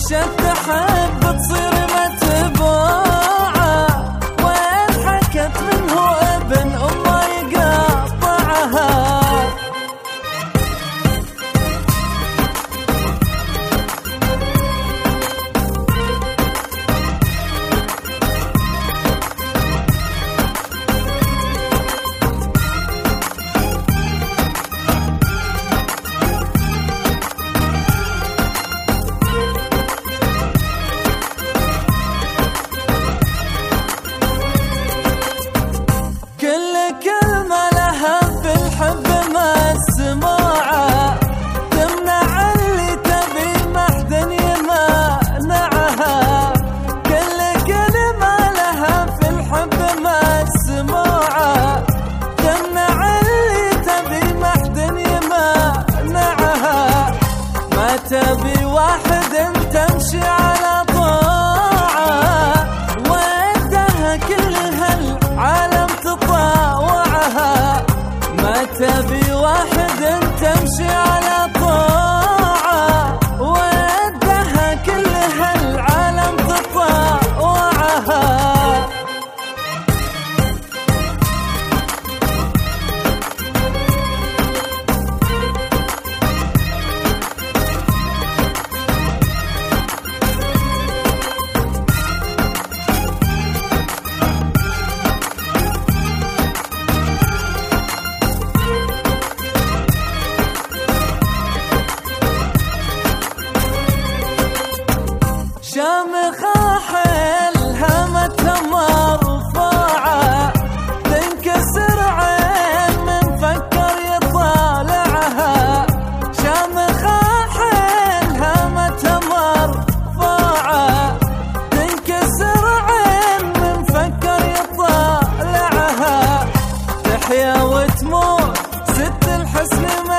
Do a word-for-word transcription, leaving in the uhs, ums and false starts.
عاشت تحب تصير متبوعة، وين حكت منه ابن أمه يقاطعها. تبي واحد تمشي على طاعة، ودها كل هالعالم تطاوعها. ما تبي واحد تمشي على طاعة، ودها كل هالعالم تطاوعها. شامخة حيلها متى مرفوعة، تنكسر عين من فكر يطالعها. شامخة حيلها متى مرفوعة، تنكسر عين من فكر يطالعها. تحيا وتموت ست الحسن